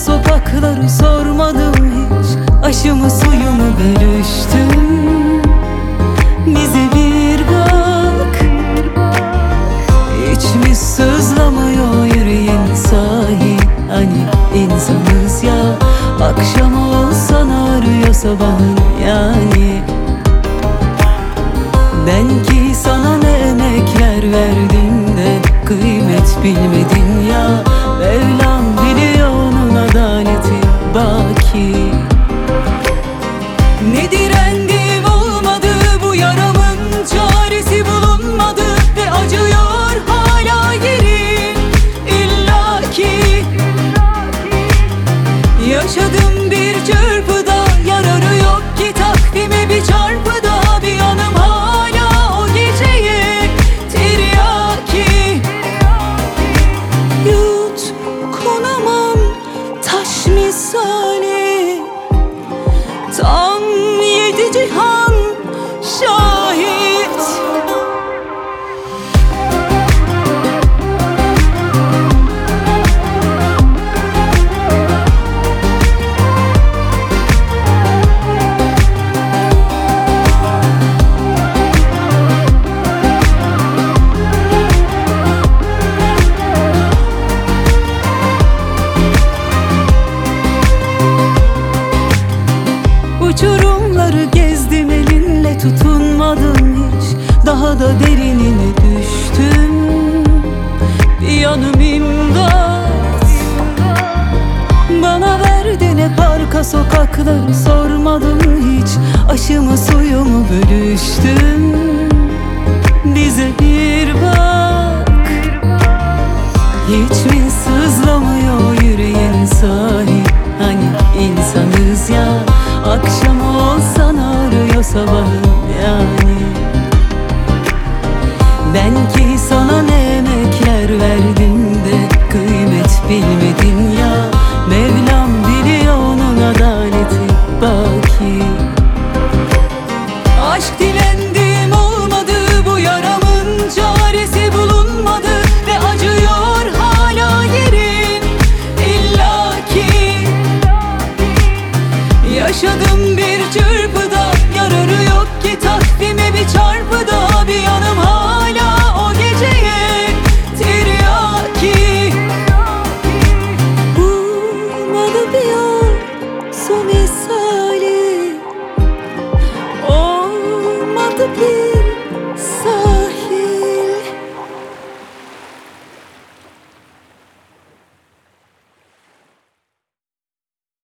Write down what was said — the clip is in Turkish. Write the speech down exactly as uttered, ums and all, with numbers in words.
sokakları sormadım hiç. Aşımı suyumu bölüştüm. Bize bir bak, hiç mi sızlamıyor yüreğin sahi? Hani insanız ya, akşam olsan arıyor sabahın yani. Ben ki sana ne emekler verdim de kıymet bilmedin ya. Mevlam biliyor onun adaleti baki. Ne direndim olmadı, bu yaramın çaresi bulunmadı ve acıyor hala yerim illaki. Yaşadım bir çırpıda, yararı yok ki takvime bir çarpıda. Bir yanım hala o geceye tiryaki. Yut konamam taş misali, tam yedi cihan şahit. Uçurumları gezdim elinle, tutunmadım hiç. Daha da derinine düştüm. Bir yanım imdat, bana verdin hep arka sokakları sormadım hiç. Aşımı suyumu bölüştüm. Bize bir bak, hiç mi sızlamıyor yüreğin sahi? Hani insanız ya, akşam olsan arıyor sabahın yani. Ben ki sana ne emekler verdim de kıymet bilmedim.